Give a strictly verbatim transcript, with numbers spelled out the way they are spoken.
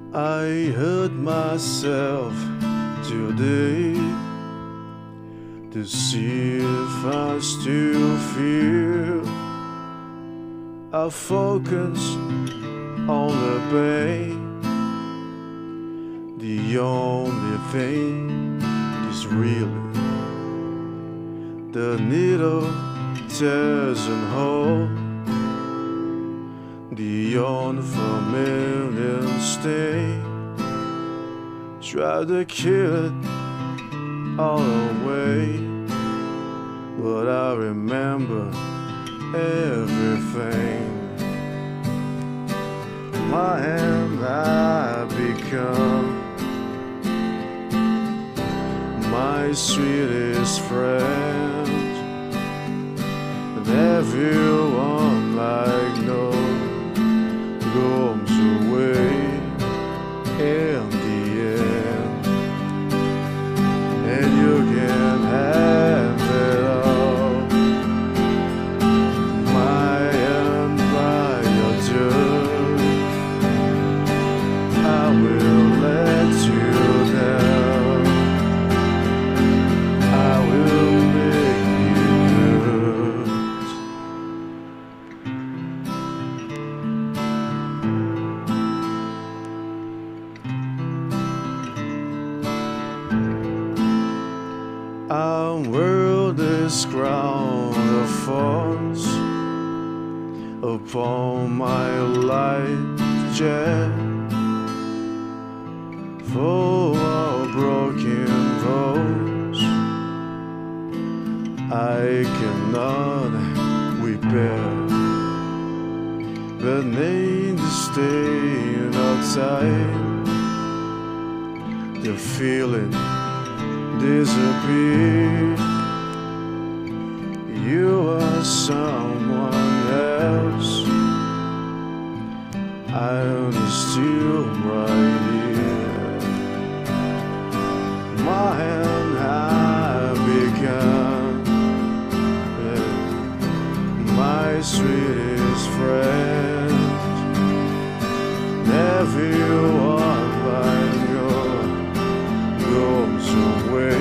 I hurt myself today to see if I still feel. I focus on the pain. The only thing is really the needle tears and hole. The unfamiliar stain, try to kill it all away, but I remember everything. My hand I become my sweetest friend, and everyone I know goes away in the end, and you can have it all. My unbridled, I will let you down. I will make you good. Our world is crowned of thorns upon my light jet, full of broken bones. I cannot repair, but need to stay outside. The feeling disappear. You are someone else. I am still right here. My hand have become my sweetest friend. Everyone I know goes away